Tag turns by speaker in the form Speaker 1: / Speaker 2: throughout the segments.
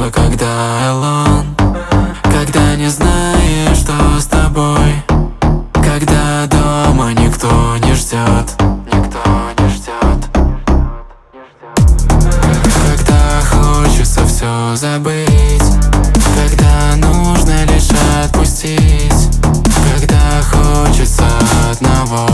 Speaker 1: чувство, когда alone, когда не знаешь, что с тобой, когда дома никто не ждет, когда хочется все забыть, когда нужно лишь отпустить, когда хочется одного.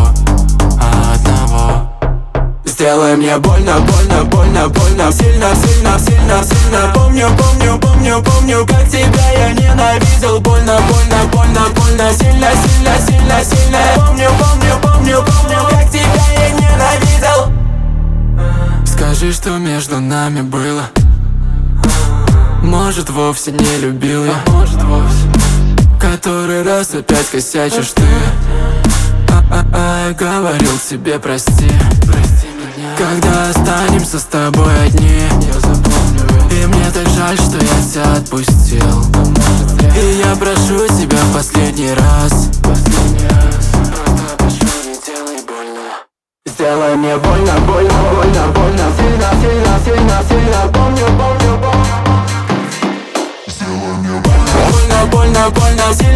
Speaker 1: Сделай мне больно, больно, больно, больно, сильно, сильно, сильно, сильно. Помню, помню, помню, помню, как тебя я ненавидел. Больно, больно, больно, больно, сильно, сильно, сильно, сильно. Помню, помню, помню, помню, как тебя я ненавидел. Скажи, что между нами было. Может, вовсе не любил я, может, вовсе. Который раз опять косячишь ты. Говорил тебе прости, когда останемся с тобой одни. Я запомню это. И мне так жаль, что я тебя отпустил. И я прошу тебя в последний раз. Просто прошу, не делай больно. Сделай мне больно, больно, больно, больно, сильно, сильно, сильно, сильно. Помню, помню, помню. Сделай мне больно, больно, больно, больно, сильно.